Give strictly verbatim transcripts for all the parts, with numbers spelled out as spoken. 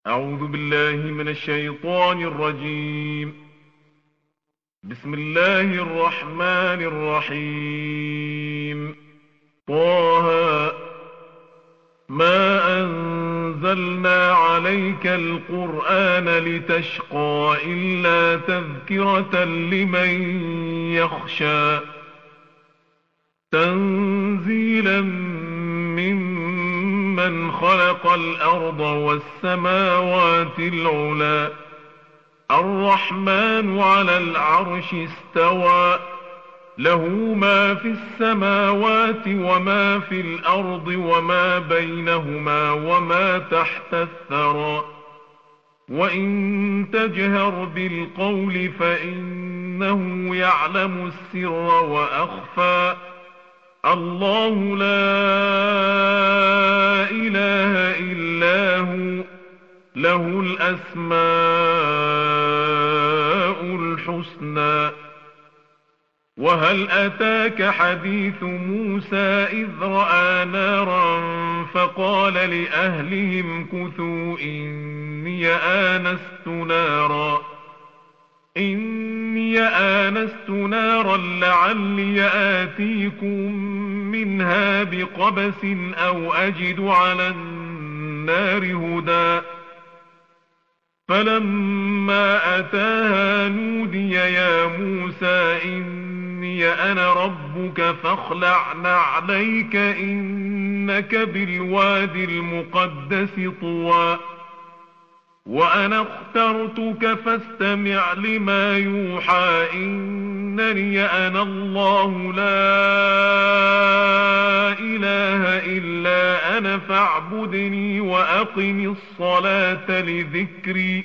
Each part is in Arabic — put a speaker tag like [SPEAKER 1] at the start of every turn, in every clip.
[SPEAKER 1] أعوذ بالله من الشيطان الرجيم. بسم الله الرحمن الرحيم. طه ما أنزلنا عليك القرآن لتشقى إلا تذكرة لمن يخشى تنزيلا ممن خلق الأرض والسماوات العلى الرحمن على العرش استوى له ما في السماوات وما في الأرض وما بينهما وما تحت الثرى وإن تجهر بالقول فإنه يعلم السر وأخفى الله لا إله إلا هو له الأسماء الحسنى. وهل أتاك حديث موسى إذ رأى نارا فقال لأهلهم كثوا إني آنست نارا إني آنست نارا لعلي آتيكم منها بقبس أو أجد على النار هدى فلما أتاها نودي يا موسى إني أنا ربك فاخلع نعليك إنك بالوادي المقدس طوى وأنا اخترتك فاستمع لما يوحى إنني أنا الله لا إله إلا أنا فاعبدني وأقم الصلاة لذكري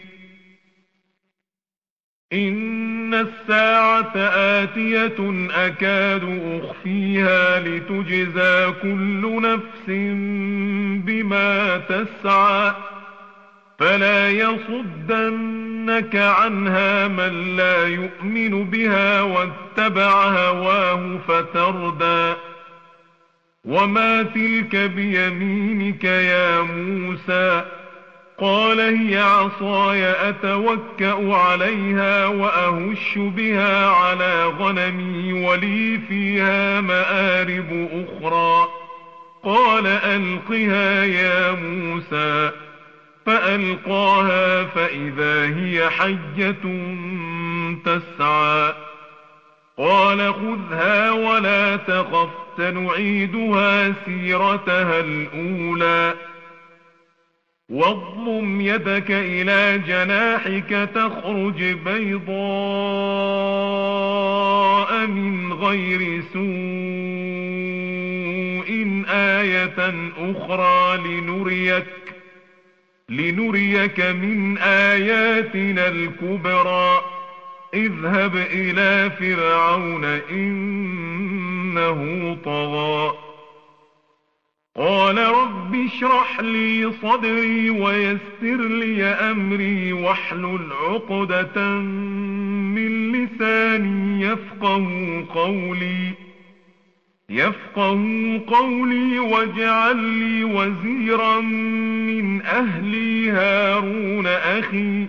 [SPEAKER 1] إن الساعة آتية أكاد أخفيها لتجزى كل نفس بما تسعى فلا يصدنك عنها من لا يؤمن بها واتبع هواه فتردى وما تلك بيمينك يا موسى قال هي عصاي أتوكأ عليها وأهش بها على غنمي ولي فيها مآرب أخرى قال ألقها يا موسى فألقاها فإذا هي حية تسعى قال خذها ولا تخف سنعيدها سيرتها الأولى واضمم يدك إلى جناحك تخرج بيضاء من غير سوء آية أخرى لنريك لنريك من آياتنا الكبرى اذهب إلى فرعون إنه طغى قال رب اشرح لي صدري ويسر لي أمري واحلل عقدة من لساني يفقه قولي يفقه قولي واجعل لي وزيرا من أهلي هارون أخي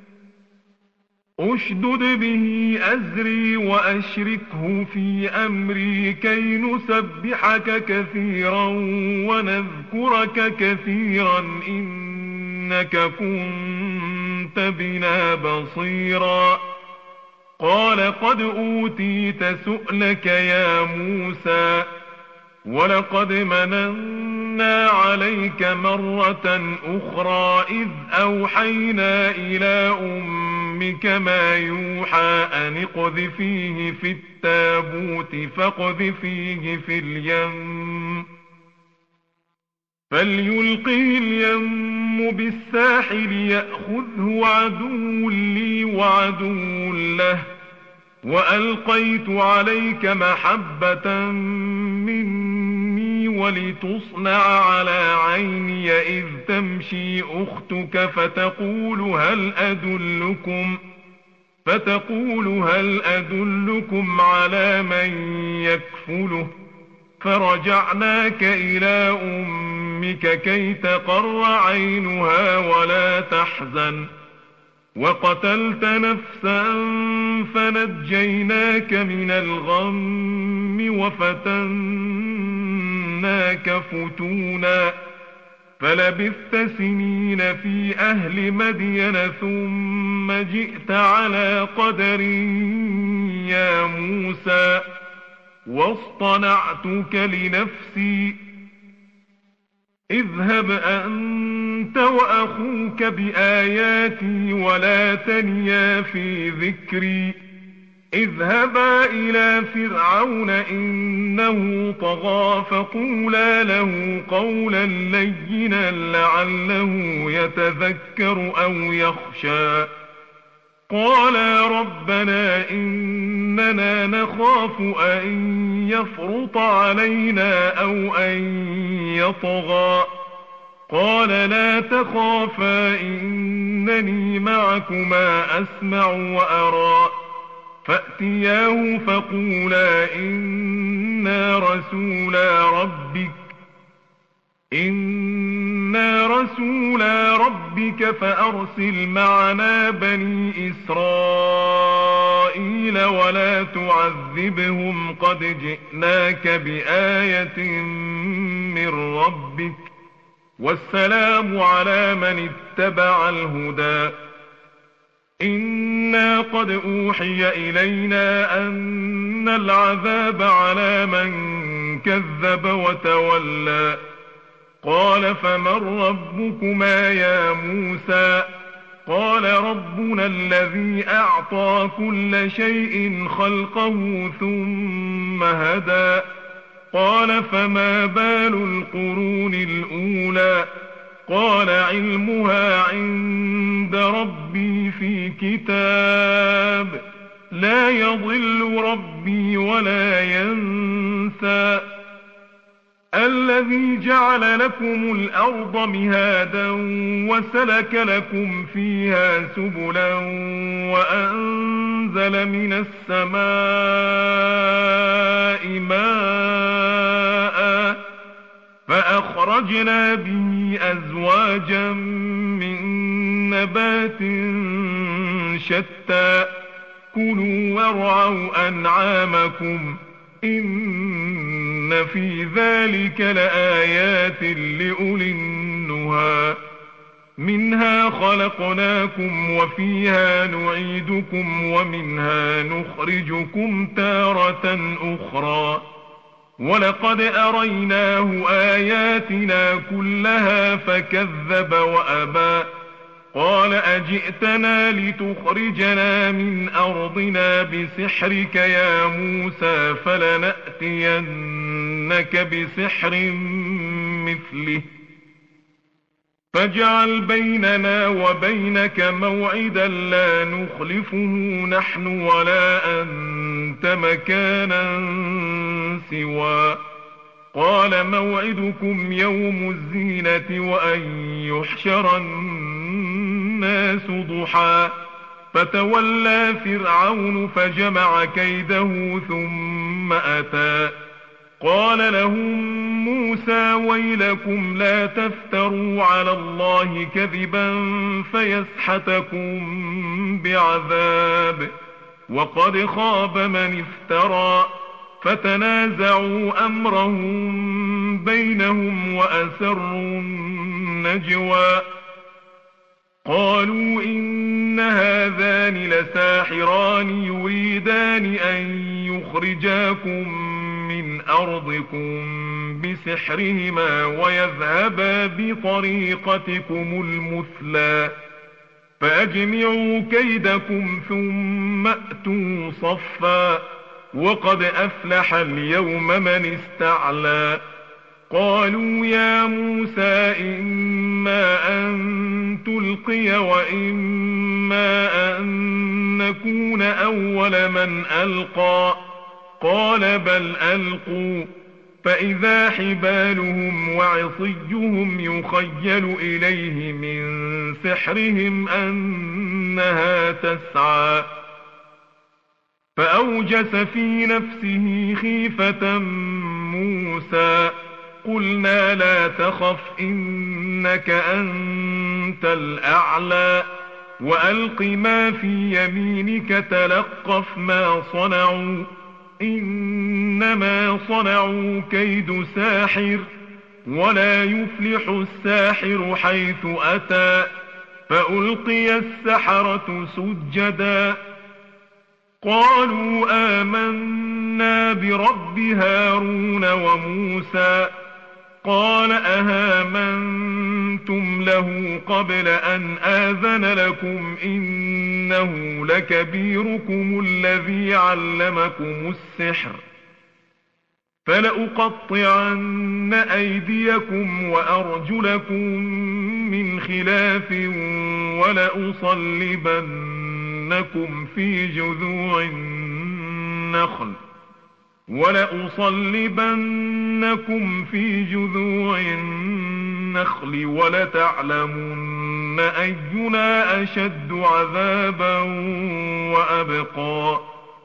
[SPEAKER 1] أشدد به أزري وأشركه في أمري كي نسبحك كثيرا ونذكرك كثيرا إنك كنت بنا بصيرا قال قد أوتيت سؤلك يا موسى ولقد مننا عليك مرة أخرى إذ أوحينا إلى أمك ما يوحى أن اقذفيه في التابوت فاقذفيه في اليم فليلقه اليم بالساحل يأخذه عدو لي وعدو له وألقيت عليك محبة مني ولتصنع على عيني إذ تمشي أختك فتقول هل أدلكم فتقول هل أدلكم على من يكفله فرجعناك إلى أمك أمك كي تقر عينها ولا تحزن وقتلت نفسا فنجيناك من الغم وفتناك فتونا فلبثت سنين في أهل مدين ثم جئت على قدر يا موسى واصطنعتك لنفسي اذهب أنت وأخوك بآياتي ولا تنيا في ذكري اذهبا إلى فرعون إنه طغى فقولا له قولا لينا لعله يتذكر أو يخشى قالا ربنا إننا نخاف أن يفرط علينا أو أن يطغى قال لا تخافا إنني معكما أسمع وأرى فأتياه فقولا إنا رسولا ربك إنا رسولا ربك فأرسل معنا بني إسرائيل ولا تعذبهم قد جئناك بآية من ربك والسلام على من اتبع الهدى إنا قد أوحي إلينا أن العذاب على من كذب وتولى قال فمن ربكما يا موسى قال ربنا الذي أعطى كل شيء خلقه ثم هدى قال فما بال القرون الأولى قال علمها عند ربي في كتاب لا يضل ربي ولا ينسى الذي جعل لكم الأرض مهادا وسلك لكم فيها سبلا وأنزل من السماء ماء فأخرجنا به أزواجا من نبات شتى كلوا وارعوا أنعامكم إن في ذلك لآيات لأولي النهى منها خلقناكم وفيها نعيدكم ومنها نخرجكم تارة أخرى ولقد أريناه آياتنا كلها فكذب وأبى قال أجئتنا لتخرجنا من أرضنا بسحرك يا موسى فلنأتينك بسحر مثله فاجعل بيننا وبينك موعدا لا نخلفه نحن ولا أنت مكانا سوى قال موعدكم يوم الزينة وأن يحشر الناس ضحى فتولى فرعون فجمع كيده ثم أتى قال لهم موسى ويلكم لا تفتروا على الله كذبا فيسحتكم بعذاب وقد خاب من افترى فتنازعوا أمرهم بينهم وأسروا النجوى قالوا إن هذان لساحران يريدان أن يخرجاكم من أرضكم بسحرهما ويذهبا بطريقتكم المثلى فأجمعوا كيدكم ثم أتوا صفا وقد أفلح اليوم من استعلى قالوا يا موسى إما أن تلقي وإما أن نكون أول من ألقى قال بل ألقوا فإذا حبالهم وعصيهم يخيل إليه من سحرهم أنها تسعى فأوجس في نفسه خيفة موسى قلنا لا تخف إنك أنت الأعلى وألق ما في يمينك تلقف ما صنعوا إنما صنعوا كيد ساحر ولا يفلح الساحر حيث أتى فألقي السحرة سجدا قالوا آمنا برب هارون وموسى قال أهامنتم له قبل أن آذن لكم إنه لكبيركم الذي علمكم السحر فلأقطعن أيديكم وأرجلكم من خلاف ولأصلبنكم في جذوع النخل ولأصلبنكم في جذوع النخل ولتعلمن أينا أشد عذابا وأبقى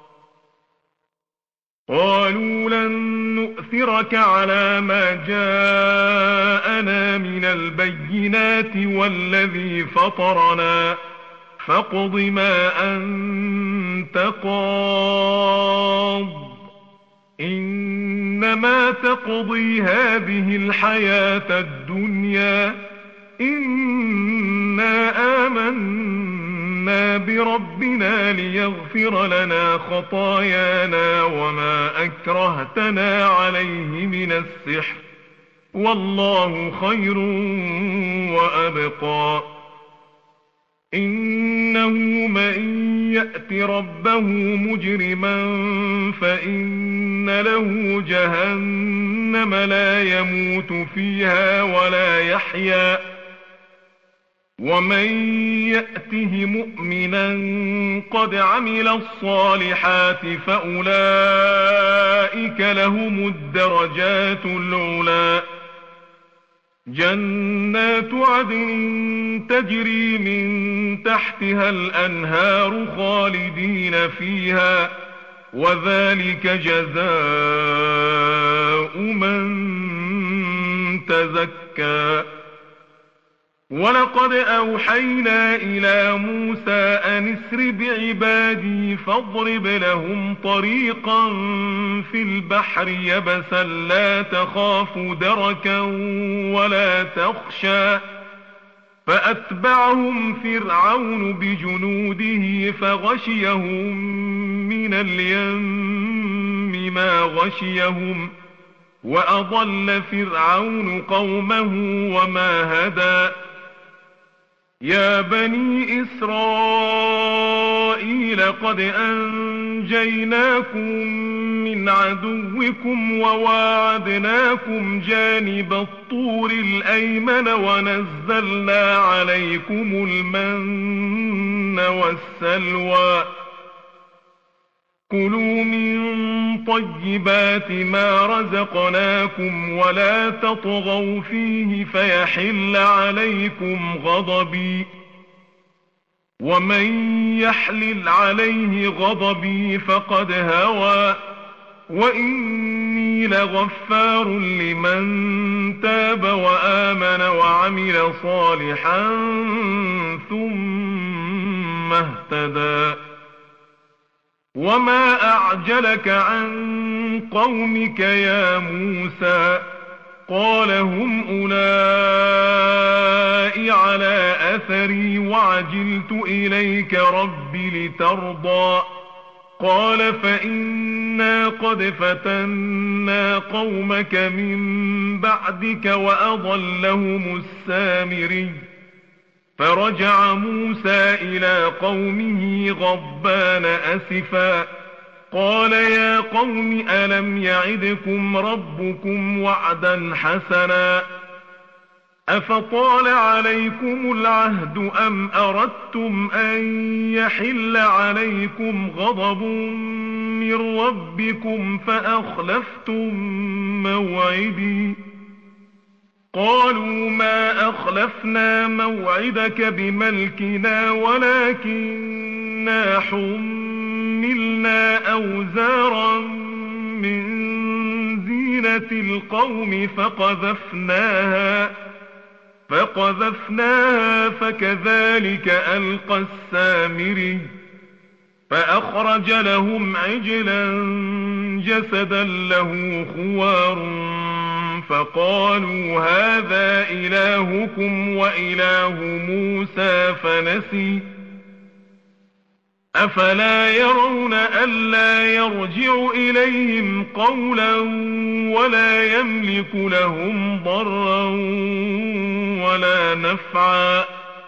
[SPEAKER 1] قالوا لن نؤثرك على ما جاءنا من البينات والذي فطرنا فاقض ما أنت قاض إنما تقضي هذه الحياة الدنيا إنا آمنا بربنا ليغفر لنا خطايانا وما أكرهتنا عليه من السحر والله خير وأبقى إنه من يأت ربه مجرما فإن له جهنم لا يموت فيها ولا يحيا ومن يأته مؤمنا قد عمل الصالحات فأولئك لهم الدرجات العلى جنات عدن تجري من تحتها الأنهار خالدين فيها وذلك جزاء من تزكى ولقد أوحينا إلى موسى أن اسر بعبادي فاضرب لهم طريقا في البحر يبسا لا تخاف دركا ولا تخشى فأتبعهم فرعون بجنوده فغشيهم من اليم ما غشيهم وأضل فرعون قومه وما هدى يا بني إسرائيل قد أنجيناكم من عدوكم وواعدناكم جانب الطور الأيمن ونزلنا عليكم المن والسلوى كلوا من طيبات ما رزقناكم ولا تطغوا فيه فيحل عليكم غضبي ومن يحلل عليه غضبي فقد هوى وإني لغفار لمن تاب وآمن وعمل صالحا ثم اهتدى وما أعجلك عن قومك يا موسى قال هم أولئك على أثري وعجلت إليك رب لترضى قال فإنا قد فتنا قومك من بعدك وأضلهم السامري فرجع موسى إلى قومه غضبان أسفا قال يا قوم ألم يعدكم ربكم وعدا حسنا أفطال عليكم العهد أم أردتم أن يحل عليكم غضب من ربكم فأخلفتم موعدي قالوا ما أخلفنا موعدك بملكنا ولكننا حملنا أوزارا من زينة زينة القوم فقذفناها فقذفناها فكذلك ألقى السامري فأخرج لهم عجلا جسدا له خوار فقالوا هذا إلهكم وإله موسى فنسي أفلا يرون ألا يرجع إليهم قولا ولا يملك لهم ضرا ولا نفعا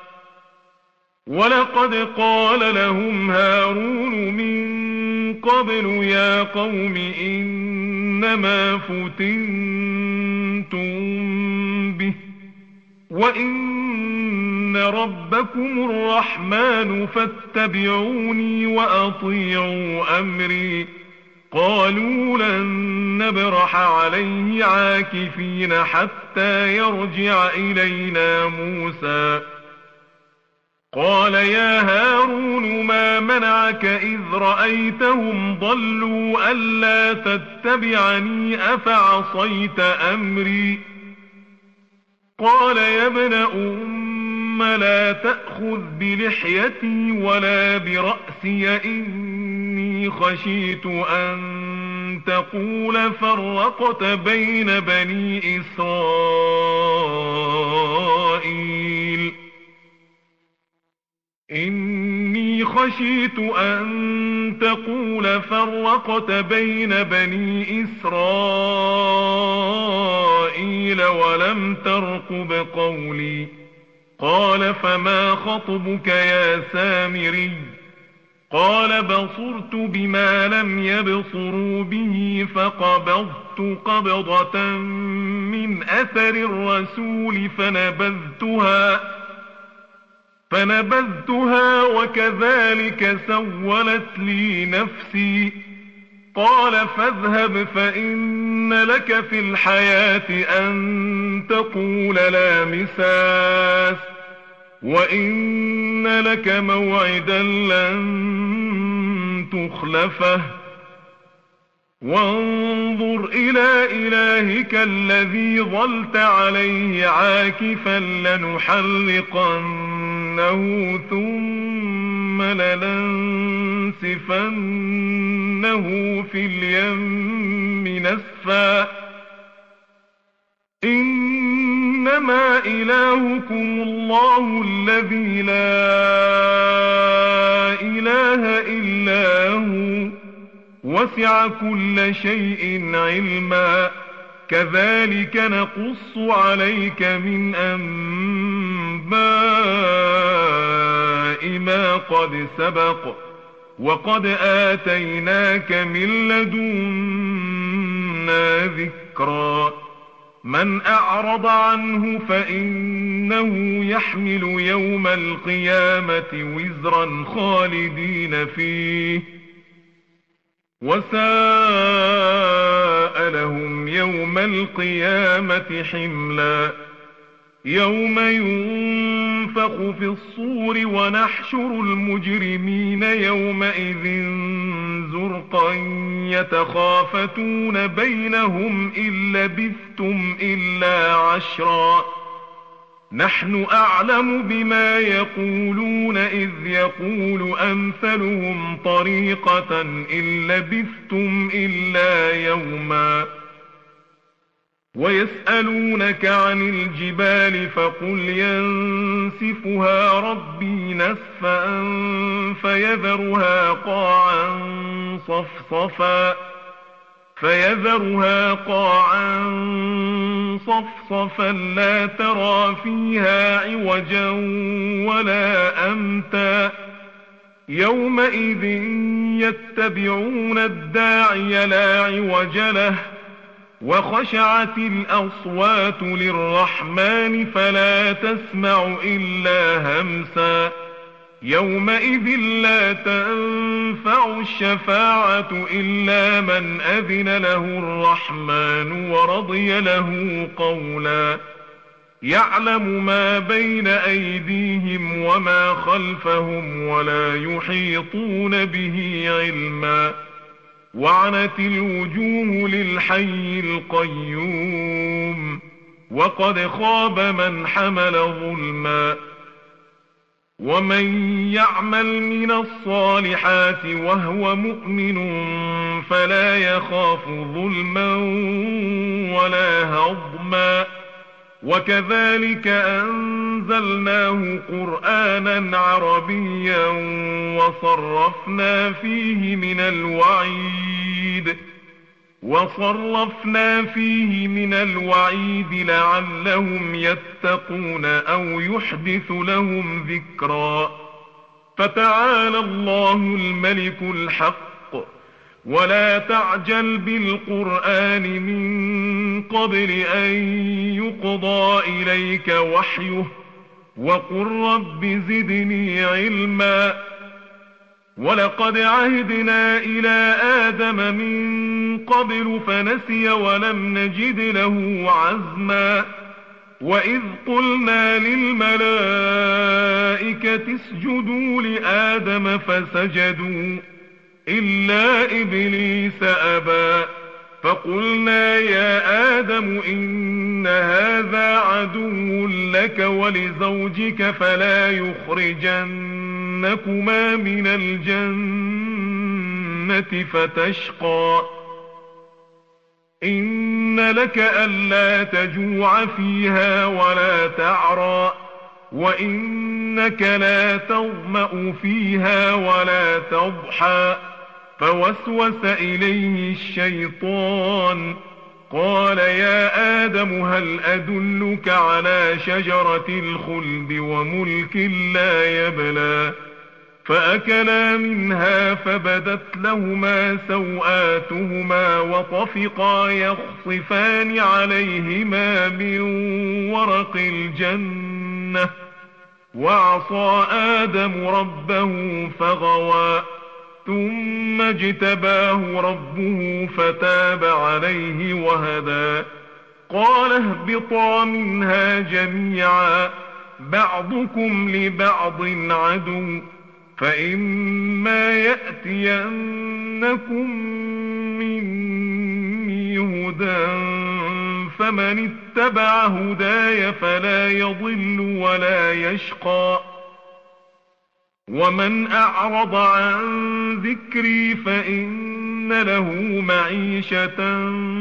[SPEAKER 1] ولقد قال لهم هارون من قبل يا قوم إنما فتنتم به وإن ربكم الرحمن فاتبعوني وأطيعوا أمري قالوا لن نبرح عليه عاكفين حتى يرجع إلينا موسى قال يا هارون ما منعك إذ رأيتهم ضلوا ألا تتبعني أفعصيت أمري قال يا ابن أم لا تأخذ بلحيتي ولا برأسي إني خشيت أن تقول فرقت بين بني إسرائيل إني خشيت أن تقول فرقت بين بني إسرائيل ولم ترقب قولي قال فما خطبك يا سامري قال بصرت بما لم يبصروا به فقبضت قبضة من أثر الرسول فنبذتها فنبذتها وكذلك سولت لي نفسي قال فاذهب فإن لك في الحياة أن تقول لا مساس وإن لك موعدا لن تخلفه وانظر إلى إلهك الذي ظلت عليه عاكفا لنحرقنه ثم لننسفنه في اليم نسفا إنما إلهكم الله الذي لا إله إلا هو وسع كل شيء علما كذلك نقص عليك من أنباء ما قد سبق وقد آتيناك من لدنا ذكرا من أعرض عنه فإنه يحمل يوم القيامة وزرا خالدين فيه وساء لهم يوم القيامة حملا يوم ينفخ في الصور ونحشر المجرمين يومئذ زرقا يتخافتون بينهم إن لبثتم إلا عشرا نحن أعلم بما يقولون إذ يقول أمثلهم طريقة إن لبثتم إلا يوما ويسألونك عن الجبال فقل ينسفها ربي نسفا فيذرها قاعا صفصفا فيذرها قاعا صفصفا لا ترى فيها عوجا ولا أمتا يومئذ يتبعون الداعي لا عوج له وخشعت الأصوات للرحمن فلا تسمع إلا همسا يومئذ لا تنفع الشفاعة إلا من أذن له الرحمن ورضي له قولا يعلم ما بين أيديهم وما خلفهم ولا يحيطون به علما وعنت الوجوه للحي القيوم وقد خاب من حمل ظلما ومن يعمل من الصالحات وهو مؤمن فلا يخاف ظلما ولا هضما وكذلك أنزلناه قرآنا عربيا وصرفنا فيه من الوعيد وصرفنا فيه من الوعيد لعلهم يتقون أو يحدث لهم ذكرا فتعالى الله الملك الحق ولا تعجل بالقرآن من قبل أن يقضى إليك وحيه وقل رب زدني علما ولقد عهدنا إلى آدم من قبل فنسي ولم نجد له عزما وإذ قلنا للملائكة اسجدوا لآدم فسجدوا إلا إبليس أبى فقلنا يا آدم إن هذا عدو لك ولزوجك فلا يخرجنكما من الجنة فتشقى إن لك ألا تجوع فيها ولا تعرى وإنك لا تظمأ فيها ولا تضحى فوسوس إليه الشيطان قال يا آدم هل أدلك على شجرة الخلد وملك لا يبلى فأكلا منها فبدت لهما سوآتهما وطفقا يخصفان عليهما من ورق الجنة وعصى آدم ربه فغوى ثم اجتباه ربه فتاب عليه وهدى قال اهبطا منها جميعا بعضكم لبعض عدو فإما يأتينكم مني هدى فمن اتبع هداي فلا يضل ولا يشقى ومن أعرض عن ذكري فإن له معيشة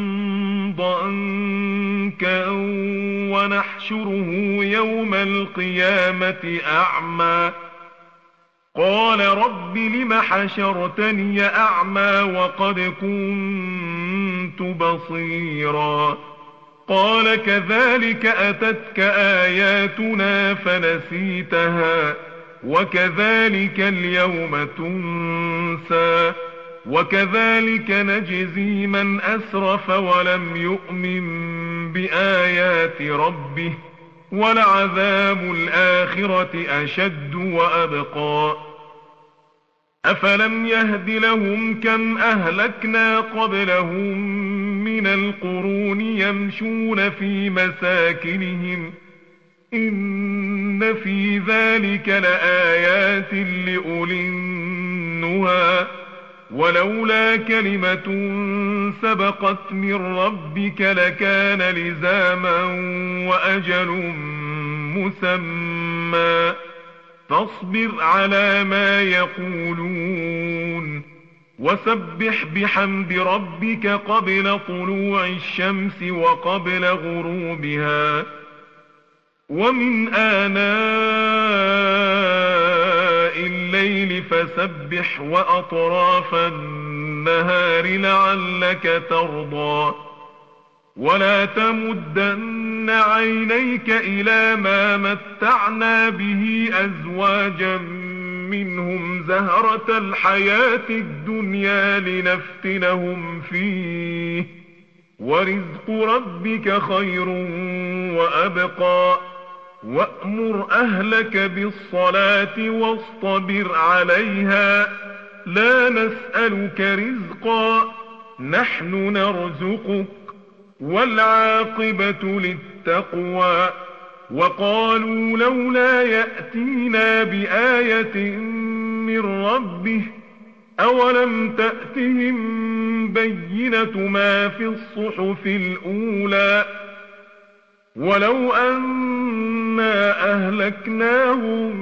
[SPEAKER 1] ضنكا ونحشره يوم القيامة أعمى قال رب لم حشرتني أعمى وقد كنت بصيرا قال كذلك أتتك آياتنا فنسيتها وكذلك اليوم تنسى وكذلك نجزي من أسرف ولم يؤمن بآيات ربه ولعذاب الآخرة أشد وأبقى أفلم يهد لهم كم أهلكنا قبلهم من القرون يمشون في مساكنهم إن في ذلك لآيات لأولي النهى ولولا كلمة سبقت من ربك لكان لزاما وأجل مسمى فاصبر على ما يقولون وسبح بحمد ربك قبل طلوع الشمس وقبل غروبها ومن آناء الليل فسبح وأطراف النهار لعلك ترضى ولا تمدن عينيك إلى ما متعنا به أزواجا منهم زهرة الحياة الدنيا لنفتنهم فيه ورزق ربك خير وأبقى وأمر أهلك بالصلاة واصطبر عليها لا نسألك رزقا نحن نرزقك والعاقبة للتقوى وقالوا لولا يأتينا بآية من ربه أولم تأتهم بينة ما في الصحف الأولى ولو أنا أهلكناهم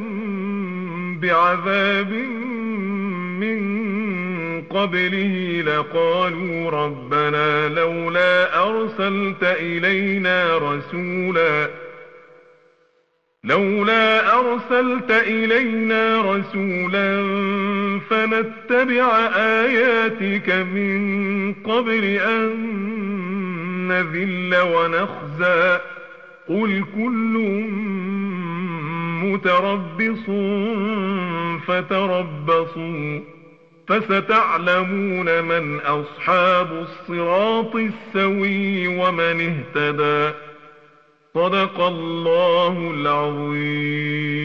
[SPEAKER 1] بعذاب من قبله لقالوا ربنا لولا أرسلت إلينا رسولا لولا أرسلت إلينا رسولا فنتبع آياتك من قبل أن نذل ونخزى قل كل متربص فتربصوا فستعلمون من أصحاب الصراط السوي ومن اهتدى صدق الله العظيم.